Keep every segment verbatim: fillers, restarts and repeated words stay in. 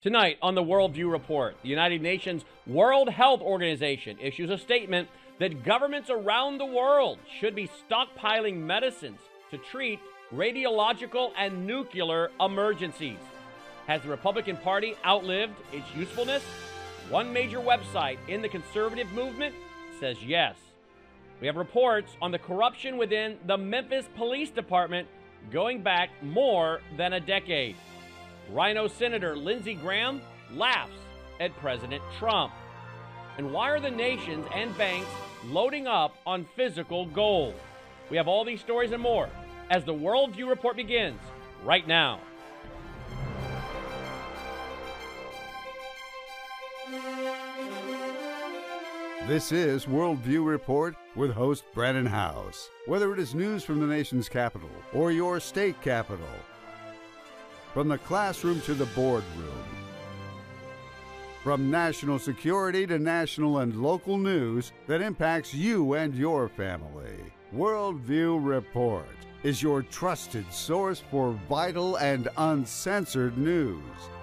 Tonight on the Worldview Report, the United Nations World Health Organization issues a statement that governments around the world should be stockpiling medicines to treat radiological and nuclear emergencies. Has the Republican Party outlived its usefulness? One major website in the conservative movement says yes. We have reports on the corruption within the Memphis Police Department going back more than a decade. Rhino Senator Lindsey Graham laughs at President Trump. And why are the nations and banks loading up on physical gold? We have all these stories and more as the Worldview Report begins right now. This is Worldview Report with host Brandon House. Whether it is news from the nation's capital or your state capital, from the classroom to the boardroom, from national security to national and local news that impacts you and your family, Worldview Report is your trusted source for vital and uncensored news.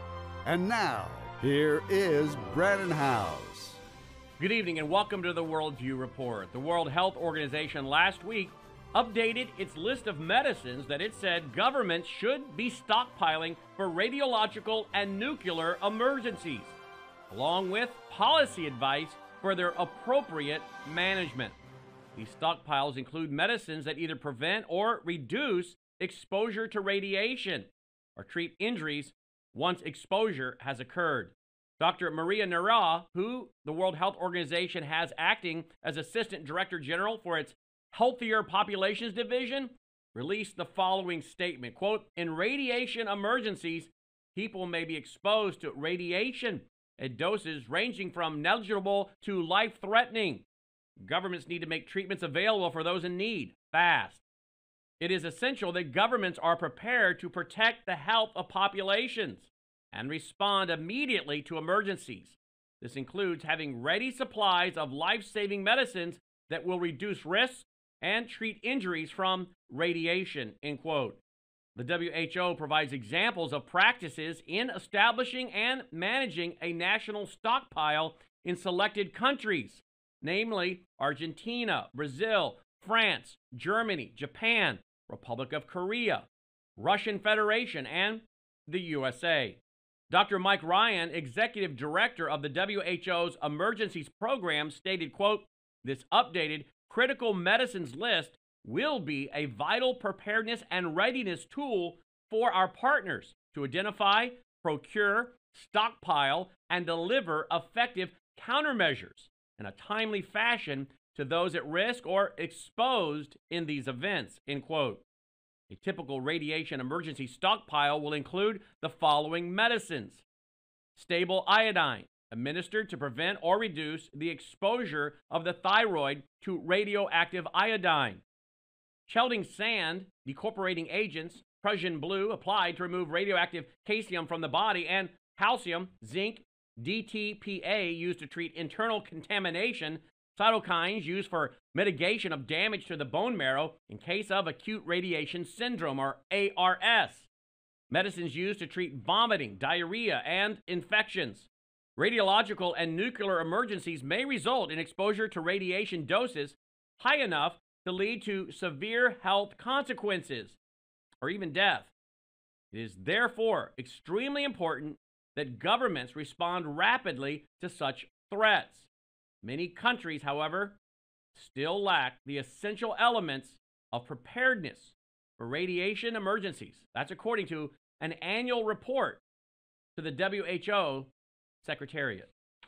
And now, here is Brandon House. Good evening and welcome to the Worldview Report. The World Health Organization last week updated its list of medicines that it said governments should be stockpiling for radiological and nuclear emergencies, along with policy advice for their appropriate management. These stockpiles include medicines that either prevent or reduce exposure to radiation or treat injuries once exposure has occurred. Doctor Maria Neira, who the World Health Organization has acting as Assistant Director General for its Healthier Populations Division, released the following statement, quote, "In radiation emergencies, people may be exposed to radiation at doses ranging from negligible to life-threatening. Governments need to make treatments available for those in need, fast. It is essential that governments are prepared to protect the health of populations and respond immediately to emergencies. This includes having ready supplies of life-saving medicines that will reduce risks and treat injuries from radiation," end quote. The W H O provides examples of practices in establishing and managing a national stockpile in selected countries, namely Argentina, Brazil, France, Germany, Japan, Republic of Korea, Russian Federation, and the U S A. Doctor Mike Ryan, Executive Director of the W H O's Emergencies Program, stated, quote, "This updated critical medicines list will be a vital preparedness and readiness tool for our partners to identify, procure, stockpile, and deliver effective countermeasures in a timely fashion to those at risk or exposed in these events," end quote. A typical radiation emergency stockpile will include the following medicines: stable iodine, administered to prevent or reduce the exposure of the thyroid to radioactive iodine; Chelding sand, decorporating agents, Prussian blue, applied to remove radioactive calcium from the body; and calcium, zinc, D T P A, used to treat internal contamination; cytokines, used for mitigation of damage to the bone marrow in case of acute radiation syndrome, or A R S; medicines used to treat vomiting, diarrhea, and infections. Radiological and nuclear emergencies may result in exposure to radiation doses high enough to lead to severe health consequences or even death. It is therefore extremely important that governments respond rapidly to such threats. Many countries, however, still lack the essential elements of preparedness for radiation emergencies. That's according to an annual report to the W H O Secretariat.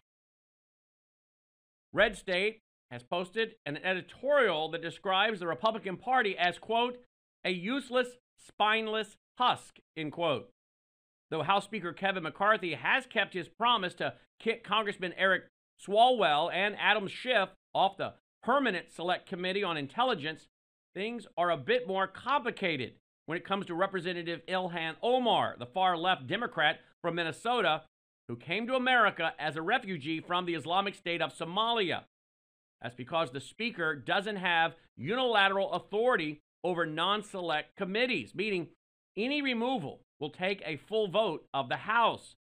Red State has posted an editorial that describes the Republican Party as, quote, "a useless, spineless husk," end quote. Though House Speaker Kevin McCarthy has kept his promise to kick Congressman Eric Swalwell and Adam Schiff off the Permanent Select Committee on Intelligence, things are a bit more complicated when it comes to Representative Ilhan Omar, the far-left Democrat from Minnesota, who came to America as a refugee from the Islamic State of Somalia. That's because the Speaker doesn't have unilateral authority over non-select committees, meaning any removal will take a full vote of the House.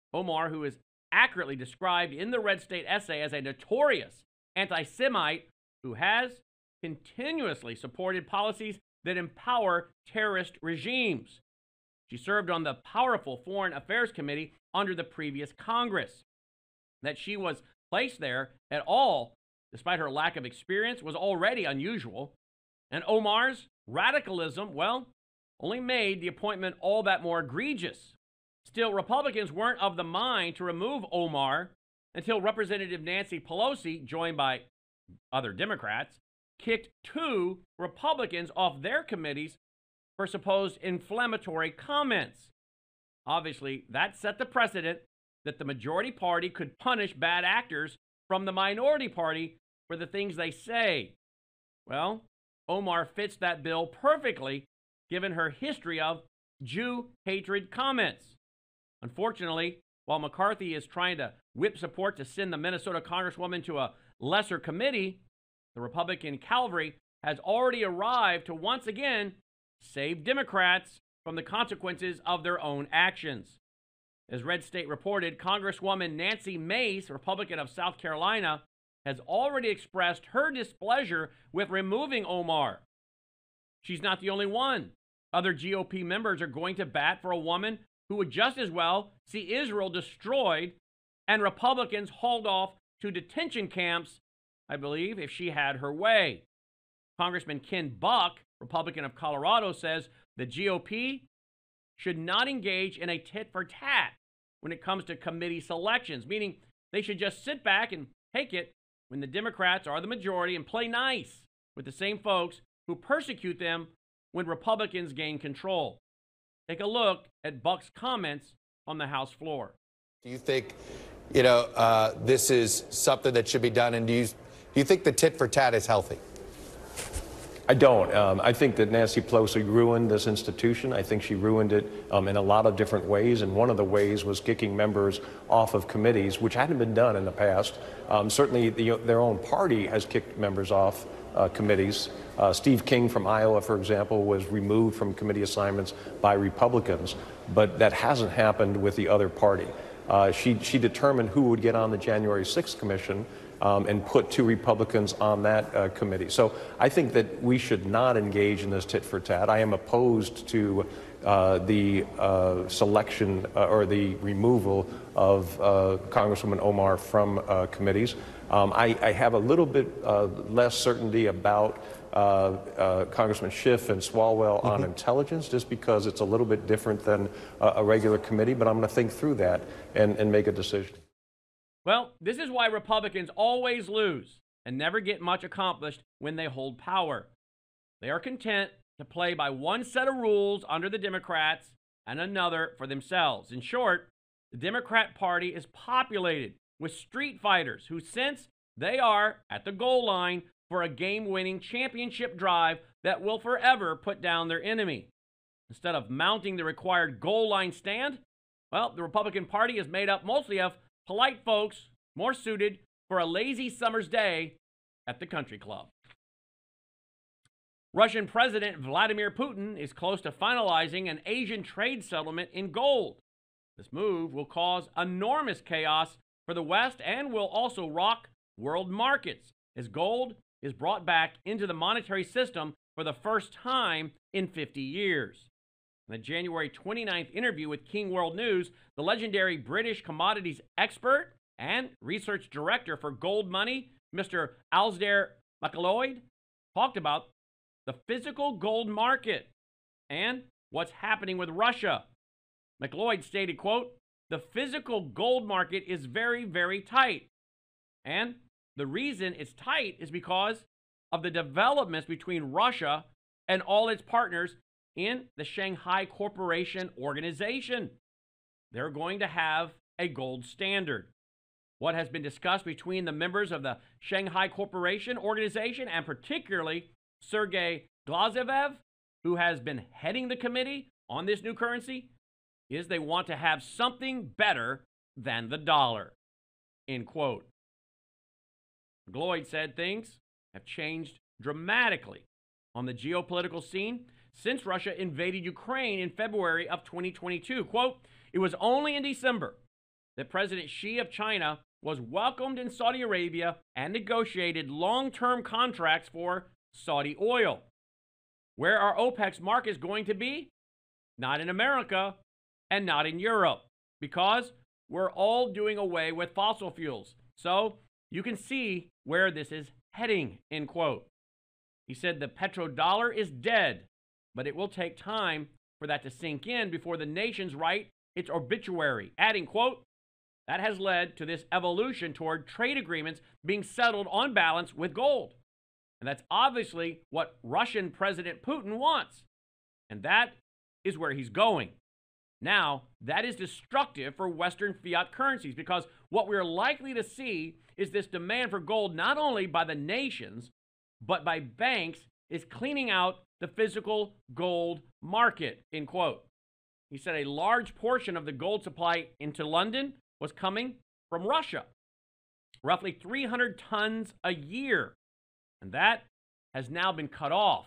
Omar, who is accurately described in the Red State essay as a notorious anti-Semite who has continuously supported policies that empower terrorist regimes. She served on the powerful Foreign Affairs Committee under the previous Congress. That she was placed there at all, despite her lack of experience, was already unusual. And Omar's radicalism, well, only made the appointment all that more egregious. Still, Republicans weren't of the mind to remove Omar until Representative Nancy Pelosi, joined by other Democrats, kicked two Republicans off their committees for supposed inflammatory comments. Obviously, that set the precedent that the majority party could punish bad actors from the minority party for the things they say. Well, Omar fits that bill perfectly, given her history of Jew hatred comments. Unfortunately, while McCarthy is trying to whip support to send the Minnesota Congresswoman to a lesser committee, the Republican cavalry has already arrived to once again save Democrats from the consequences of their own actions. As Red State reported, Congresswoman Nancy Mace, Republican of South Carolina, has already expressed her displeasure with removing Omar. She's not the only one. Other G O P members are going to bat for a woman who would just as well see Israel destroyed and Republicans hauled off to detention camps, I believe, if she had her way. Congressman Ken Buck, Republican of Colorado, says the G O P should not engage in a tit-for-tat when it comes to committee selections, meaning they should just sit back and take it when the Democrats are the majority and play nice with the same folks who persecute them when Republicans gain control. Take a look at Buck's comments on the House floor. Do you think, you know, uh, this is something that should be done, and do you, do you think the tit-for-tat is healthy? I don't. Um, I think that Nancy Pelosi ruined this institution. I think she ruined it um, in a lot of different ways, and one of the ways was kicking members off of committees, which hadn't been done in the past. Um, certainly, the, their own party has kicked members off uh, committees. Uh, Steve King from Iowa, for example, was removed from committee assignments by Republicans, but that hasn't happened with the other party. Uh, she, she determined who would get on the January sixth commission, Um, and put two Republicans on that uh, committee. So I think that we should not engage in this tit for tat. I am opposed to uh, the uh, selection uh, or the removal of uh, Congresswoman Omar from uh, committees. Um, I, I have a little bit uh, less certainty about uh, uh, Congressman Schiff and Swalwell on mm-hmm. intelligence, just because it's a little bit different than uh, a regular committee, but I'm going to think through that and, and make a decision. Well, this is why Republicans always lose and never get much accomplished when they hold power. They are content to play by one set of rules under the Democrats and another for themselves. In short, the Democrat Party is populated with street fighters who sense they are at the goal line for a game-winning championship drive that will forever put down their enemy. Instead of mounting the required goal line stand, well, the Republican Party is made up mostly of polite folks more suited for a lazy summer's day at the country club. Russian President Vladimir Putin is close to finalizing an Asian trade settlement in gold. This move will cause enormous chaos for the West and will also rock world markets as gold is brought back into the monetary system for the first time in fifty years. In a January twenty-ninth interview with King World News, the legendary British commodities expert and research director for Gold Money, Mister Alasdair Macleod, talked about the physical gold market and what's happening with Russia. Macleod stated, quote, "The physical gold market is very, very tight. And the reason it's tight is because of the developments between Russia and all its partners in the Shanghai Cooperation Organization. They're going to have a gold standard. What has been discussed between the members of the Shanghai Cooperation Organization, and particularly Sergei Glazev, who has been heading the committee on this new currency, is they want to have something better than the dollar." End quote. Macleod said things have changed dramatically on the geopolitical scene since Russia invaded Ukraine in February of twenty twenty-two. Quote, "It was only in December that President Xi of China was welcomed in Saudi Arabia and negotiated long-term contracts for Saudi oil. Where are OPEC's markets going to be? Not in America and not in Europe, because we're all doing away with fossil fuels. So you can see where this is heading, end quote. He said the petrodollar is dead, but it will take time for that to sink in before the nations write its obituary, adding, quote, that has led to this evolution toward trade agreements being settled on balance with gold. And that's obviously what Russian President Putin wants. And that is where he's going. Now, that is destructive for Western fiat currencies, because what we're likely to see is this demand for gold not only by the nations, but by banks, is cleaning out the physical gold market, end quote. He said a large portion of the gold supply into London was coming from Russia, roughly three hundred tons a year, and that has now been cut off.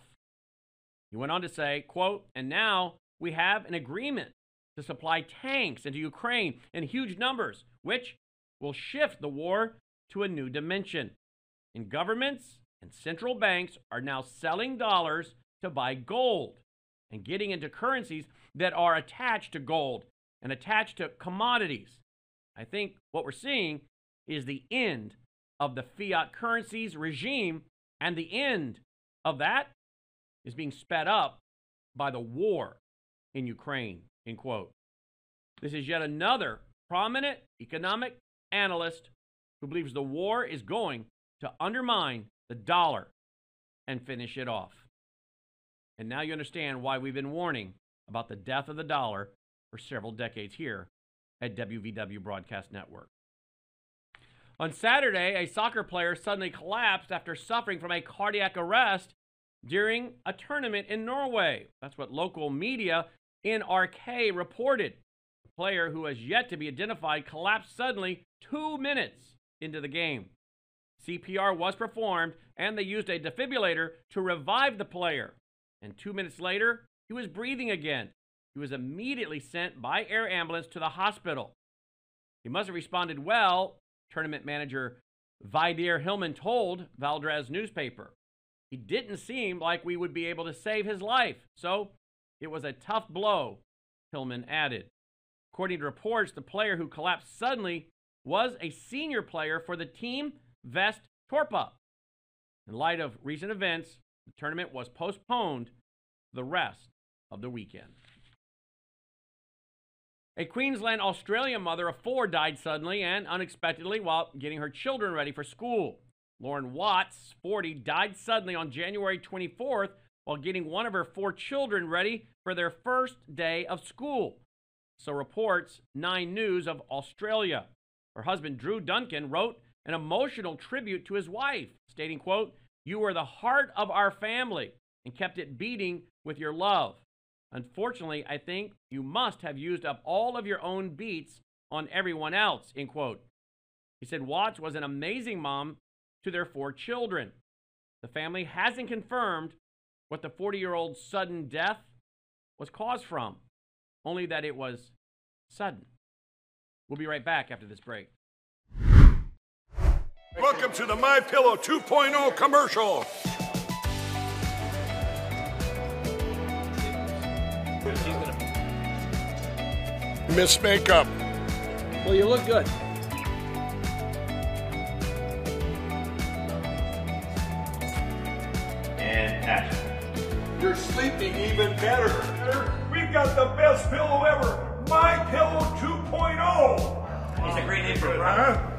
He went on to say, quote, and now we have an agreement to supply tanks into Ukraine in huge numbers, which will shift the war to a new dimension. And governments and central banks are now selling dollars to buy gold and getting into currencies that are attached to gold and attached to commodities. I think what we're seeing is the end of the fiat currencies regime, and the end of that is being sped up by the war in Ukraine, end quote. This is yet another prominent economic analyst who believes the war is going to undermine the dollar and finish it off. And now you understand why we've been warning about the death of the dollar for several decades here at W V W Broadcast Network. On Saturday, a soccer player suddenly collapsed after suffering from a cardiac arrest during a tournament in Norway. That's what local media in R K reported. The player, who has yet to be identified, collapsed suddenly two minutes into the game. C P R was performed, and they used a defibrillator to revive the player. And two minutes later, he was breathing again. He was immediately sent by air ambulance to the hospital. He must have responded well, tournament manager Vidar Hillman told Valdres newspaper. He didn't seem like we would be able to save his life, so it was a tough blow, Hillman added. According to reports, the player who collapsed suddenly was a senior player for the team Vest Torpa. In light of recent events, the tournament was postponed the rest of the weekend. A Queensland, Australia mother of four died suddenly and unexpectedly while getting her children ready for school. Lauren Watts, forty, died suddenly on January twenty-fourth while getting one of her four children ready for their first day of school. So reports Nine News of Australia. Her husband, Drew Duncan, wrote an emotional tribute to his wife, stating, quote, "You were the heart of our family and kept it beating with your love. Unfortunately, I think you must have used up all of your own beats on everyone else," end quote. He said Watts was an amazing mom to their four children. The family hasn't confirmed what the forty-year-old's sudden death was caused from, only that it was sudden. We'll be right back after this break. Welcome to the MyPillow two point oh commercial. Miss Makeup. Well, you look good. And action. You're sleeping even better. We've got the best pillow ever. MyPillow two point oh. It's a great name for a Huh? product.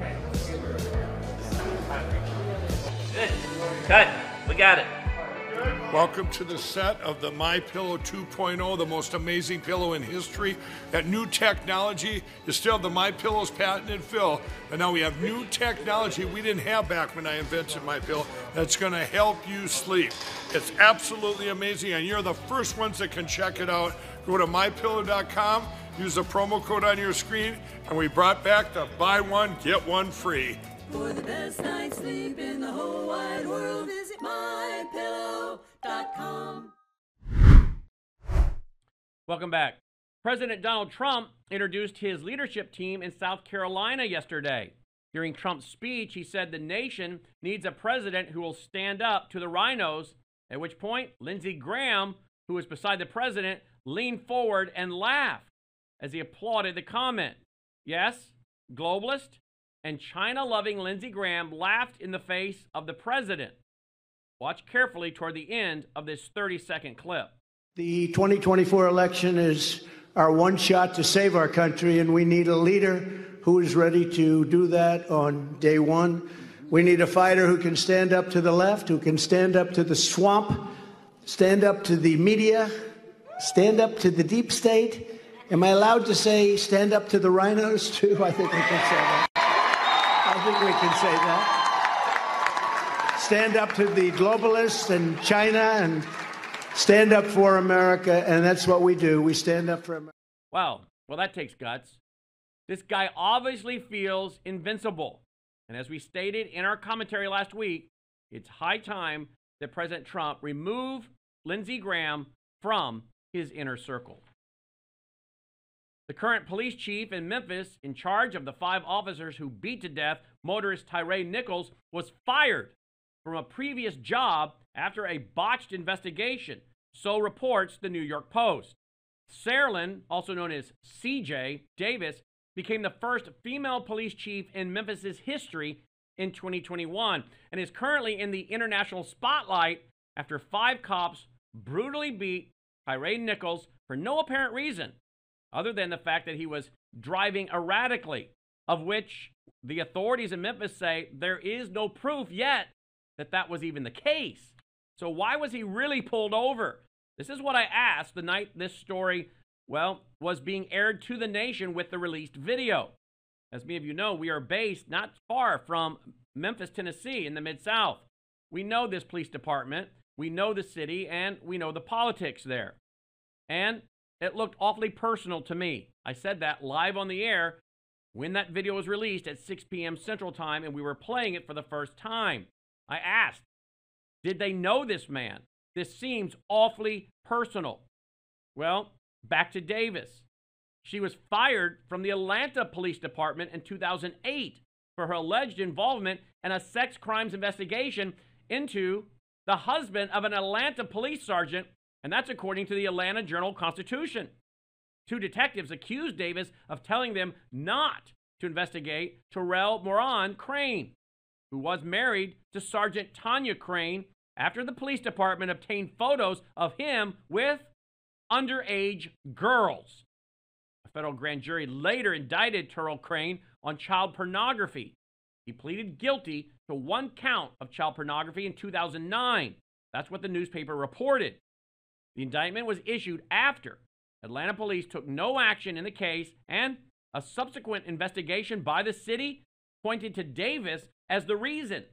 Good. Cut. We got it. Welcome to the set of the MyPillow two point oh, the most amazing pillow in history. That new technology is still the MyPillow's patented fill, but now we have new technology we didn't have back when I invented MyPillow that's going to help you sleep. It's absolutely amazing, and you're the first ones that can check it out. Go to my pillow dot com, use the promo code on your screen, and we brought back the buy one, get one free. For the best night's sleep in the whole wide world, visit my pillow dot com. Welcome back. President Donald Trump introduced his leadership team in South Carolina yesterday. During Trump's speech, he said the nation needs a president who will stand up to the rhinos, at which point Lindsey Graham, who was beside the president, leaned forward and laughed as he applauded the comment. Yes, globalist and China-loving Lindsey Graham laughed in the face of the president. Watch carefully toward the end of this thirty-second clip. The twenty twenty-four election is our one shot to save our country, and we need a leader who is ready to do that on day one. We need a fighter who can stand up to the left, who can stand up to the swamp, stand up to the media, stand up to the deep state. Am I allowed to say stand up to the rhinos, too? I think we can say that. I think we can say that. Stand up to the globalists and China and stand up for America, and that's what we do. We stand up for America. Wow. Well, that takes guts. This guy obviously feels invincible. And as we stated in our commentary last week, it's high time that President Trump remove Lindsey Graham from his inner circle. The current police chief in Memphis, in charge of the five officers who beat to death motorist Tyre Nichols, was fired from a previous job after a botched investigation, so reports the New York Post. Sarlin, also known as C J Davis, became the first female police chief in Memphis's history in twenty twenty-one and is currently in the international spotlight after five cops brutally beat Tyre Nichols for no apparent reason other than the fact that he was driving erratically, of which the authorities in Memphis say there is no proof yet that that was even the case. So why was he really pulled over? This is what I asked the night this story, well, was being aired to the nation with the released video. As many of you know, we are based not far from Memphis, Tennessee, in the Mid-South. We know this police department, we know the city, and we know the politics there. And it looked awfully personal to me. I said that live on the air when that video was released at six p.m. Central Time, and we were playing it for the first time. I asked, did they know this man? This seems awfully personal. Well, back to Davis. She was fired from the Atlanta Police Department in two thousand eight for her alleged involvement in a sex crimes investigation into the husband of an Atlanta police sergeant, and that's according to the Atlanta Journal-Constitution. Two detectives accused Davis of telling them not to investigate Terrell Moran Crane, who was married to Sergeant Tanya Crane, after the police department obtained photos of him with underage girls. A federal grand jury later indicted Terrell Crane on child pornography. He pleaded guilty to one count of child pornography in two thousand nine. That's what the newspaper reported. The indictment was issued after Atlanta police took no action in the case, and a subsequent investigation by the city pointed to Davis as the reason.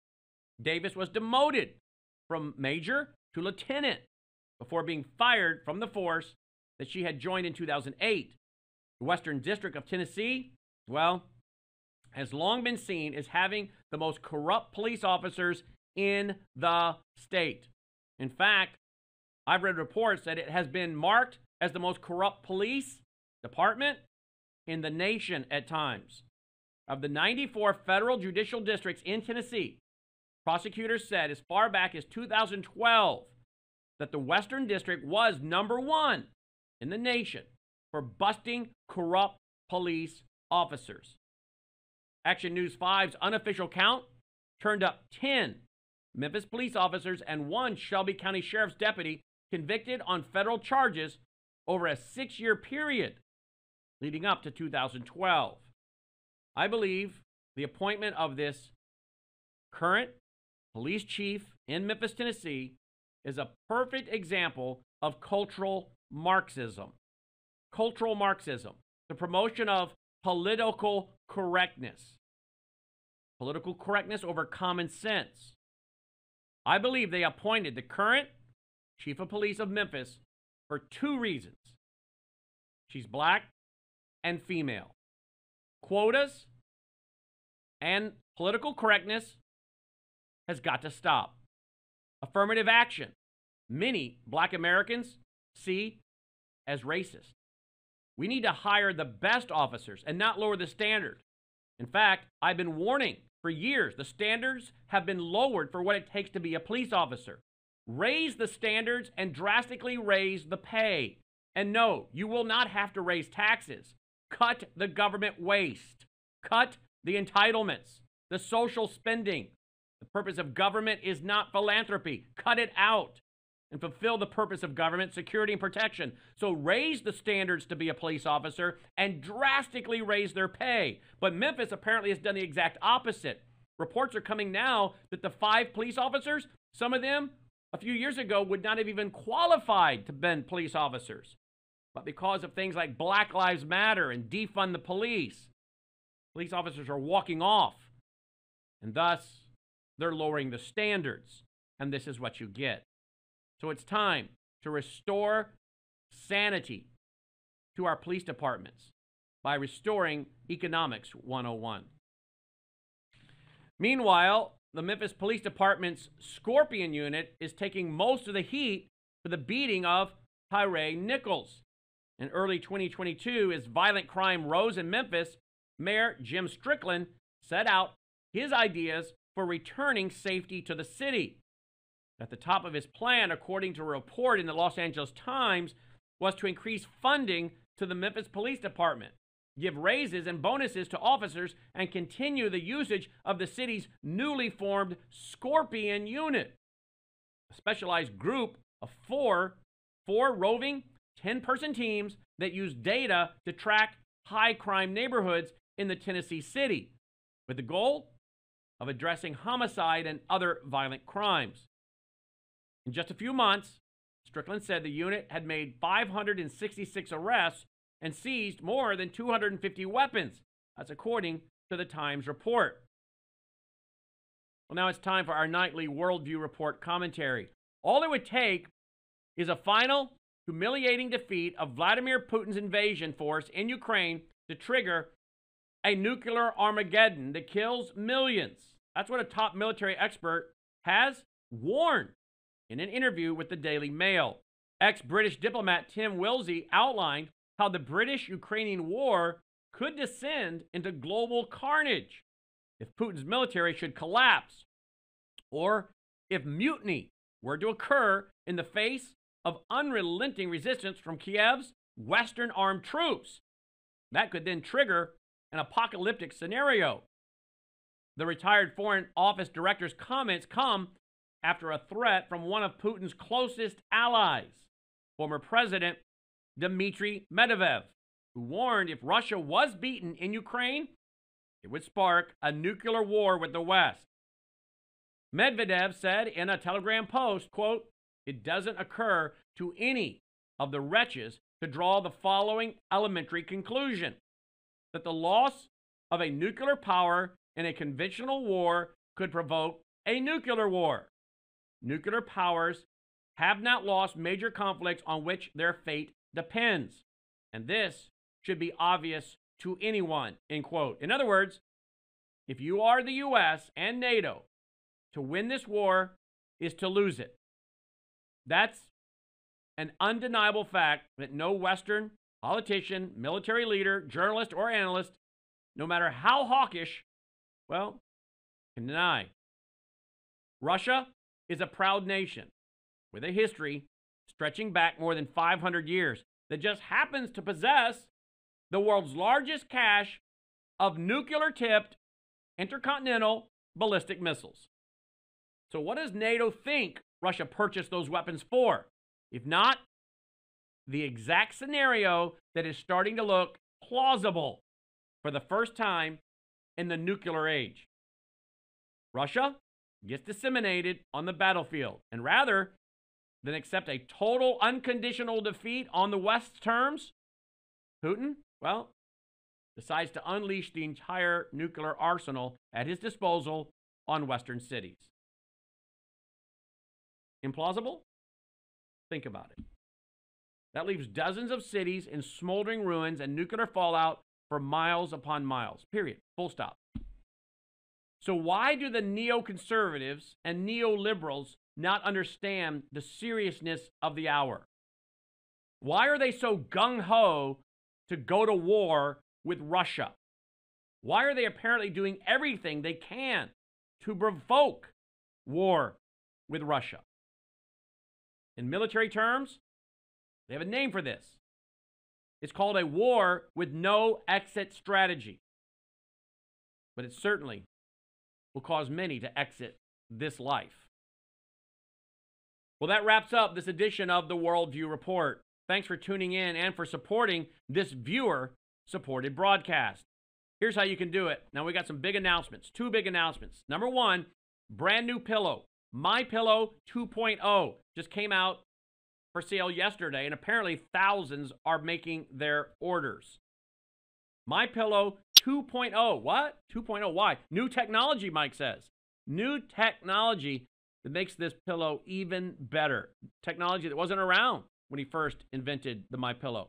Davis was demoted from major to lieutenant before being fired from the force that she had joined in two thousand eight. The Western District of Tennessee, well, has long been seen as having the most corrupt police officers in the state. In fact, I've read reports that it has been marked as the most corrupt police department in the nation at times. Of the ninety-four federal judicial districts in Tennessee, prosecutors said as far back as two thousand twelve that the Western District was number one in the nation for busting corrupt police officers. Action News five's unofficial count turned up ten Memphis police officers and one Shelby County Sheriff's deputy convicted on federal charges over a six-year period leading up to two thousand twelve. I believe the appointment of this current police chief in Memphis, Tennessee, is a perfect example of cultural Marxism. Cultural Marxism, the promotion of political correctness. Political correctness over common sense. I believe they appointed the current chief of police of Memphis for two reasons. She's black and female. Quotas and political correctness has got to stop. Affirmative action, many black Americans see as racist. We need to hire the best officers and not lower the standard. In fact, I've been warning for years, the standards have been lowered for what it takes to be a police officer. Raise the standards and drastically raise the pay. And no, you will not have to raise taxes. Cut the government waste. Cut the entitlements, the social spending. The purpose of government is not philanthropy. Cut it out and fulfill the purpose of government, security and protection. So raise the standards to be a police officer and drastically raise their pay. But Memphis apparently has done the exact opposite. Reports are coming now that the five police officers, some of them a few years ago would not have even qualified to be police officers. But because of things like Black Lives Matter and defund the police, police officers are walking off. And thus, they're lowering the standards. And this is what you get. So it's time to restore sanity to our police departments by restoring Economics one oh one. Meanwhile, the Memphis Police Department's Scorpion unit is taking most of the heat for the beating of Tyre Nichols. In early twenty twenty-two, as violent crime rose in Memphis, Mayor Jim Strickland set out his ideas for returning safety to the city. At the top of his plan, according to a report in the Los Angeles Times, was to increase funding to the Memphis Police Department, give raises and bonuses to officers, and continue the usage of the city's newly formed Scorpion unit, a specialized group of four, four roving, ten-person teams that use data to track high-crime neighborhoods in the Tennessee city, with the goal of addressing homicide and other violent crimes. In just a few months, Strickland said the unit had made five hundred sixty-six arrests and seized more than two hundred fifty weapons. That's according to the Times report. Well, now it's time for our nightly Worldview Report commentary. All it would take is a final, humiliating defeat of Vladimir Putin's invasion force in Ukraine to trigger a nuclear Armageddon that kills millions. That's what a top military expert has warned in an interview with the Daily Mail. Ex-British diplomat Tim Wilsey outlined how the British-Ukrainian war could descend into global carnage if Putin's military should collapse, or if mutiny were to occur in the face of unrelenting resistance from Kiev's Western armed troops. That could then trigger an apocalyptic scenario. The retired Foreign Office Director's comments come after a threat from one of Putin's closest allies, former President Dmitry Medvedev, who warned if Russia was beaten in Ukraine, it would spark a nuclear war with the West. Medvedev said in a Telegram post, quote, "It doesn't occur to any of the wretches to draw the following elementary conclusion, that the loss of a nuclear power in a conventional war could provoke a nuclear war. Nuclear powers have not lost major conflicts on which their fate depends. And this should be obvious to anyone," end quote. In other words, if you are the U S and NATO, to win this war is to lose it. That's an undeniable fact that no Western politician, military leader, journalist, or analyst, no matter how hawkish, well, can deny. Russia is a proud nation with a history stretching back more than five hundred years that just happens to possess the world's largest cache of nuclear-tipped intercontinental ballistic missiles. So what does NATO think Russia purchased those weapons for? If not, the exact scenario that is starting to look plausible for the first time in the nuclear age. Russia gets disseminated on the battlefield, and rather than accept a total unconditional defeat on the West's terms, Putin, well, decides to unleash the entire nuclear arsenal at his disposal on Western cities. Implausible? Think about it. That leaves dozens of cities in smoldering ruins and nuclear fallout for miles upon miles. Period. Full stop. So why do the neoconservatives and neoliberals not understand the seriousness of the hour? Why are they so gung-ho to go to war with Russia? Why are they apparently doing everything they can to provoke war with Russia? In military terms, they have a name for this. It's called a war with no exit strategy. But it certainly will cause many to exit this life. Well, that wraps up this edition of the Worldview Report. Thanks for tuning in and for supporting this viewer-supported broadcast. Here's how you can do it. Now, we got some big announcements, two big announcements. Number one, brand new pillow, MyPillow two point oh, just came out for sale yesterday, and apparently thousands are making their orders. MyPillow two point oh. What? two point oh. Why? New technology, Mike says. New technology that makes this pillow even better. Technology that wasn't around when he first invented the MyPillow.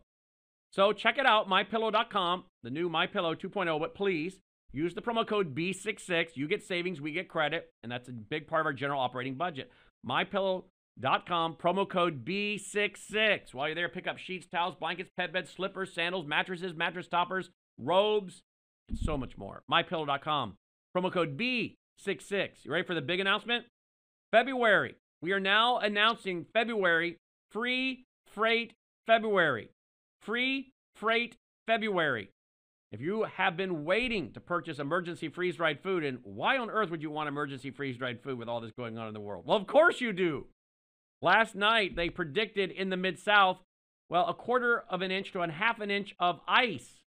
So check it out, my pillow dot com, the new MyPillow two point oh. But please use the promo code B sixty-six. You get savings, we get credit, and that's a big part of our general operating budget. my pillow dot com, promo code B sixty-six. While you're there, pick up sheets, towels, blankets, pet beds, slippers, sandals, mattresses, mattress toppers, robes, and so much more. my pillow dot com, promo code B sixty-six. You ready for the big announcement? February. We are now announcing February, free freight February. Free freight February. If you have been waiting to purchase emergency freeze-dried food, and why on earth would you want emergency freeze-dried food with all this going on in the world? Well, of course you do. Last night, they predicted in the Mid-South, well, a quarter of an inch to a half an inch of ice.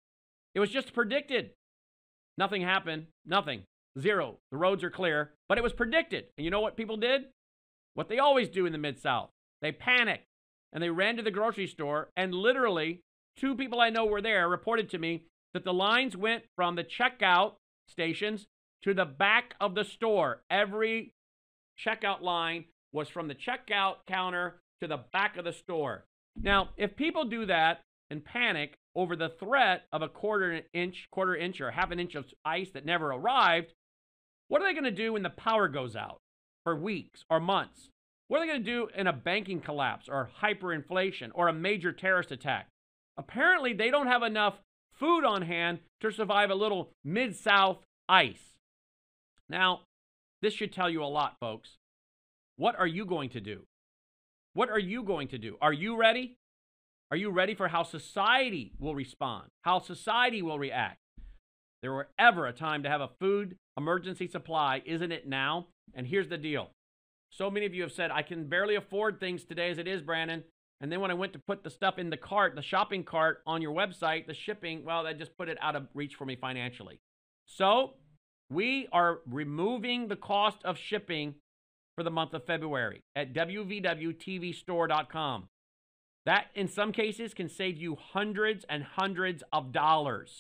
It was just predicted. Nothing happened. Nothing. Zero. The roads are clear. But it was predicted. And you know what people did? What they always do in the Mid-South. They panicked. And they ran to the grocery store. And literally, two people I know were there reported to me that the lines went from the checkout stations to the back of the store. Every checkout line was from the checkout counter to the back of the store. Now, if people do that and panic over the threat of a quarter inch, quarter inch or half an inch of ice that never arrived, what are they going to do when the power goes out for weeks or months? What are they going to do in a banking collapse or hyperinflation or a major terrorist attack? Apparently, they don't have enough food on hand to survive a little Mid-South ice. Now, this should tell you a lot, folks. What are you going to do? What are you going to do? Are you ready? Are you ready for how society will respond? How society will react? There were ever a time to have a food emergency supply, isn't it now? And here's the deal. So many of you have said, I can barely afford things today as it is, Brandon. And then when I went to put the stuff in the cart, the shopping cart on your website, the shipping, well, that just put it out of reach for me financially. So we are removing the cost of shipping for the month of February at w v w t v store dot com. That, in some cases, can save you hundreds and hundreds of dollars.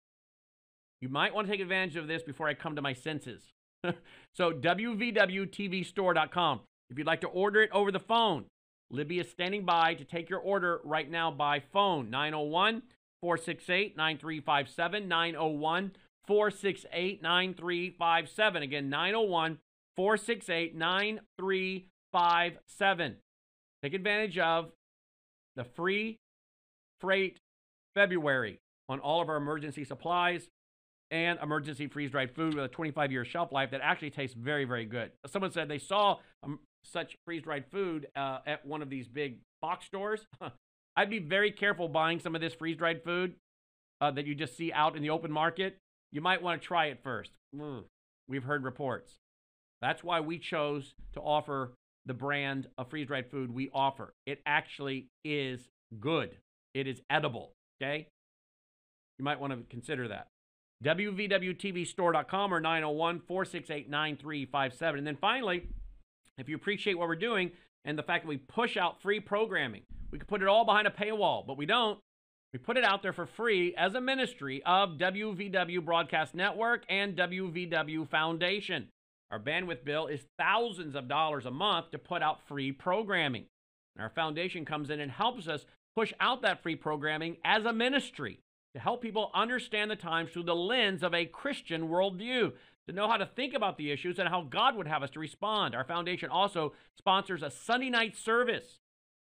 You might want to take advantage of this before I come to my senses. So w v w t v store dot com. If you'd like to order it over the phone, Libby is standing by to take your order right now by phone. nine oh one, four six eight, nine three five seven. nine oh one, four six eight, nine three five seven. Again, nine oh one, four six eight, nine three five seven. Take advantage of the free freight February on all of our emergency supplies and emergency freeze-dried food with a twenty-five year shelf life that actually tastes very, very good. Someone said they saw um, such freeze-dried food uh, at one of these big box stores. I'd be very careful buying some of this freeze-dried food uh, that you just see out in the open market. You might want to try it first. Mm, we've heard reports. That's why we chose to offer the brand of freeze-dried food we offer. It actually is good. It is edible, okay? You might want to consider that. w v w t v store dot com or nine oh one, four six eight, nine three five seven. And then finally, if you appreciate what we're doing and the fact that we push out free programming, we could put it all behind a paywall, but we don't. We put it out there for free as a ministry of W V W Broadcast Network and W V W Foundation. Our bandwidth bill is thousands of dollars a month to put out free programming. And our foundation comes in and helps us push out that free programming as a ministry to help people understand the times through the lens of a Christian worldview, to know how to think about the issues and how God would have us to respond. Our foundation also sponsors a Sunday night service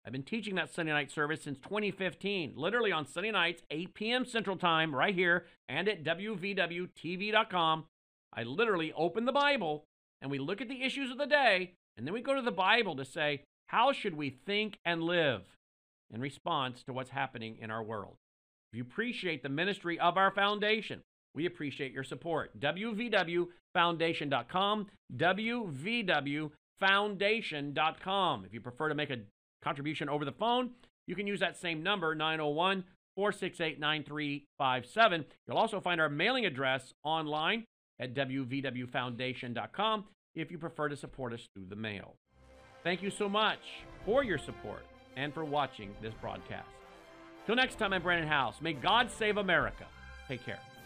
I've been teaching that Sunday night service since twenty fifteen, literally on Sunday nights, eight p.m. Central Time, right here, and at W V W T V dot com. I literally open the Bible, and we look at the issues of the day, and then we go to the Bible to say, how should we think and live in response to what's happening in our world? If you appreciate the ministry of our foundation, we appreciate your support. W V W Foundation dot com, W V W Foundation dot com. If you prefer to make a contribution over the phone, you can use that same number, nine oh one, four six eight, nine three five seven. You'll also find our mailing address online at W V W Foundation dot com if you prefer to support us through the mail. Thank you so much for your support and for watching this broadcast. Till next time, I'm Brandon House. May God save America. Take care.